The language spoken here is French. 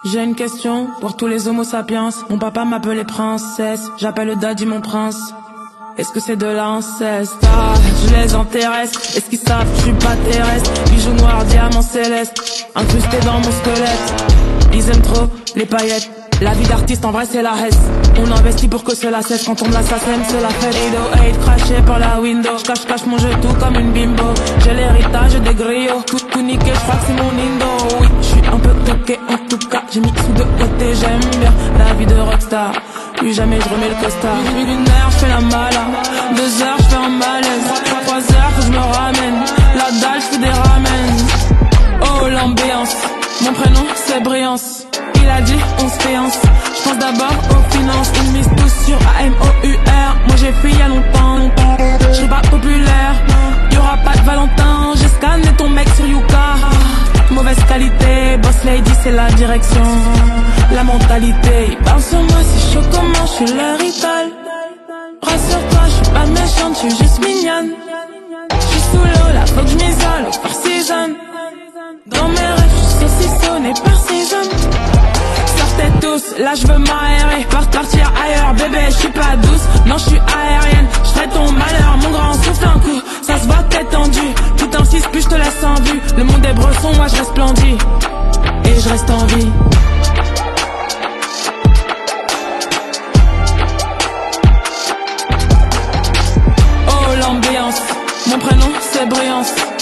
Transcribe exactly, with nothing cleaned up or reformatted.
J'ai une question pour tous les homo sapiens. Mon papa m'appelait princesse, j'appelle le daddy mon prince. Est-ce que c'est de l'inceste? Ah, je les intéresse. Est-ce qu'ils savent que je suis pas terrestre? Bijoux noirs, diamants célestes, incrustés dans mon squelette. Ils aiment trop les paillettes. La vie d'artiste en vrai c'est la hesse. On investit pour que cela cesse. Quand on me l'assassine c'est la fête. huit oh huit craché par la window. J'cache cache mon jeu tout comme une bimbo. J'ai l'héritage des griots. Tout, tout niqué, j'crois que c'est mon indo. Oui, j'suis un peu toqué en tout cas. J'ai mis sous de côté, j'aime bien la vie de rockstar. Plus jamais je remets le costard. Une heure j'fais la mala, deux heures j'fais un malaise, trois, trois heures que je me ramène. La dalle j'fais des ramen. Oh l'ambiance, mon prénom c'est Briance. Il a dit on se fiance. J'pense d'abord aux finances. Ils misent tous sur A M O U R. Moi j'ai fui y'a longtemps. J'serai pas populaire, y'aura pas de Valentin. J'ai scanné ton mec sur Yuka. Mauvaise qualité, boss lady c'est la direction. La mentalité, ils parlent sur moi, c'est chaud comment j'suis leur idole. Rassure-toi, j'suis pas méchante, j'suis juste mignonne. J'suis sous l'eau, là faut que j'm'isole, au Four Seasons. Dans mes rêves, j'suis saucissonnée par Season. Sortez tous, là j'veux m'aérer, part partir ailleurs, bébé j'suis pas douce, non j'suis aérienne. J'fais ton malheur, mon grand souffle un coup, ça se voit que t'es tendu. Tout insiste, plus j'te laisse en vue. Le monde est bresson, moi je resplendis, et je reste en vie. Oh l'ambiance, mon prénom c'est Briance.